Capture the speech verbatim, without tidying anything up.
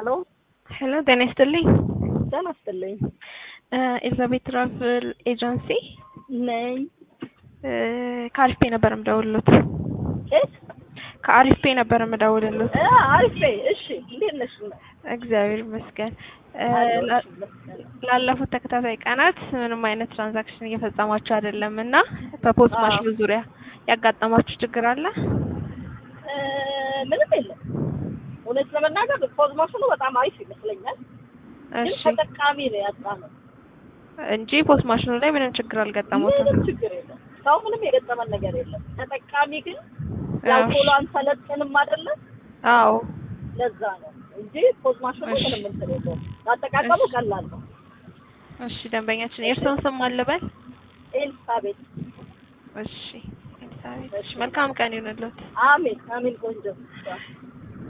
Hello. Hello, ጤና ይስጥልኝ። ጤና ይስጥልኝ። ኤልዛቤት ትራቭል ኤጀንሲ ነኝ። ከአሪፍ ፔ ነበር የምደውልልዎት። እሺ ከአሪፍ ፔ ነበር የምደውልልዎት። እ አሪፍ ነኝ። እሺ እንዴት ነሽ? እግዚአብሔር ይመስገን። ላለፉት ተከታታይ ቀናት ምንም አይነት ትራንዛክሽን እየፈጸማችሁ አይደለም እና በፖስት ማሽኑ ዙሪያ ያጋጠማችሁ ችግር አለ? ምንም የለም። እውነት ለመናገር ፖስት ማሽኑ በጣም አሪፍ ይመስለኛል። ግን እሺ ተጠቃሚ ነው ያጣነው እንጂ ፖስት ማሽኑ ላይ ምንም ችግር አልገጠመውም። ምንም ችግር የለም። ሰው ምንም የገጠመን ነገር የለም። ተጠቃሚ ግን ያው ቶሎ አንሰለጥንም አይደለ? አዎ ለዛ ነው እንጂ ፖስት ማሽኑ ምንም እንትን የለውም። አጠቃቀሙ ቀላል ነው። እሺ ደንበኛችን የእርስዎን ስም አልበል? ኤልሳቤት። እሺ ኤልሳቤት። መልካም ቀን ይሁንልዎት። አሜን አሜን። ቆንጆ